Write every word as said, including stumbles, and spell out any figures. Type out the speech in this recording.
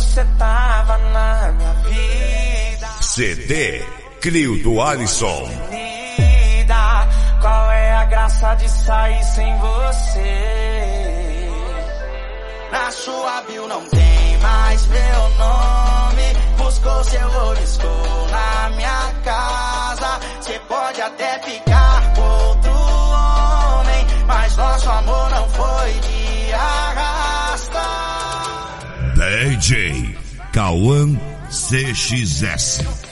você tava na minha vida. C D Crio do Alisson. Menina, qual é a graça de sair sem você? Na sua bio não tem mais meu nome. Buscou seu olho, na minha casa. Cê pode até ficar com outro homem, mas nosso amor não foi de arrasta. D J Cauã C X S.